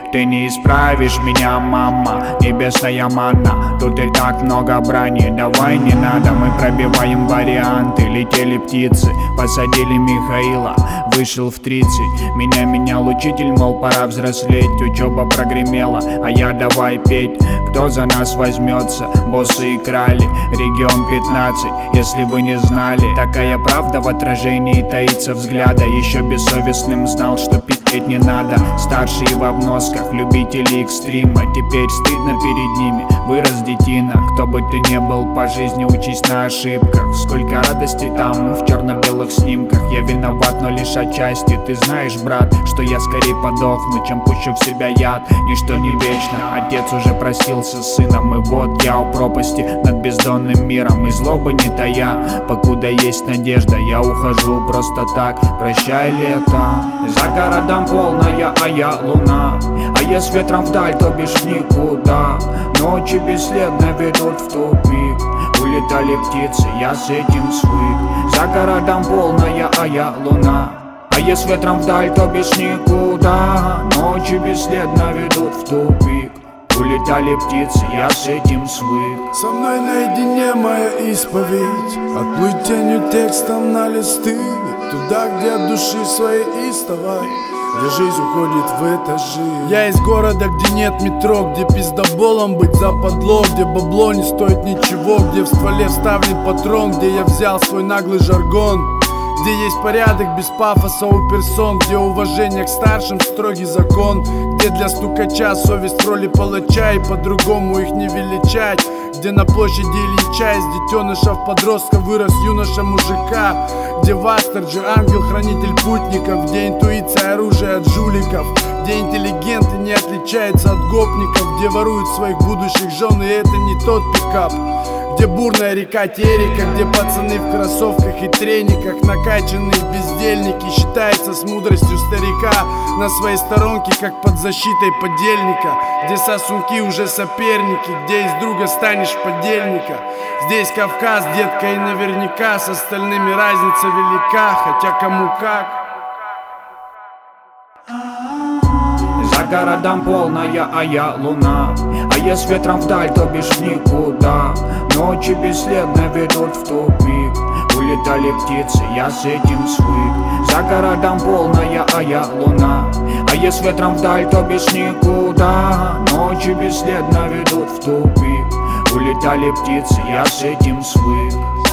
Ты не исправишь меня, мама, небесная манна. Тут и так много брани, давай не надо. Мы пробиваем варианты. Летели птицы, посадили Михаила, вышел в 30. Меня менял учитель, мол, пора взрослеть. Учеба прогремела, а я давай петь. Кто за нас возьмется? Боссы и крали. Регион 15, если вы не знали. Такая правда в отражении таится взгляда. Еще бессовестным знал, что пить не надо. Старшие в обносках, любители экстрима. Теперь стыдно перед ними, вырос детина. Кто бы ты ни был по жизни, учись на ошибках. Сколько радости там в черно-белых снимках. Я виноват, но лишь отчасти. Ты знаешь, брат, что я скорее подохну, чем пущу в себя яд. Ничто не вечно, отец уже простился с сыном. И вот я у пропасти над бездонным миром. И злобы не тая, покуда есть надежда. Я ухожу просто так, прощай, лето. За городом полная, а я луна. А я с ветром вдаль, то бишь никуда. Ночи бесследно ведут в тупик. Улетали птицы, я с этим свык. За городом полная, а я луна. А я с ветром вдаль, то бишь никуда. Ночи бесследно ведут в тупик. Улетали птицы, я с этим свык. Со мной наедине моя исповедь. Отплыть тенью текстом на листы. Туда, где от души своей истовой, где жизнь уходит в этажи. Я из города, где нет метро, где пиздоболом быть западло, где бабло не стоит ничего, где в стволе вставлен патрон, где я взял свой наглый жаргон, где есть порядок без пафоса у персон, где уважение к старшим строгий закон, где для стукача совесть в роли палача и по-другому их не величать, где на площади Ильича из детеныша в подростка вырос юноша мужика, где в Астердже ангел-хранитель путников, где интуиция оружие от жуликов, где интеллигенты не отличаются от гопников, где воруют своих будущих жен, и это не тот пикап. Где бурная река Терека, где пацаны в кроссовках и трениках, накачанные бездельники, считаются с мудростью старика на своей сторонке, как под защитой подельника. Где сосунки уже соперники, где из друга станешь подельника. Здесь Кавказ, детка, и наверняка с остальными разница велика, хотя кому как. За городом полная, а я луна. А я с ветром вдаль, то бишь никуда. Ночи бесследно ведут в тупик. Улетали птицы, я с этим свык. За городом полная, а я луна. А я с ветром вдаль, то бишь никуда. Ночи бесследно ведут в тупик. Улетали птицы, я с этим свык.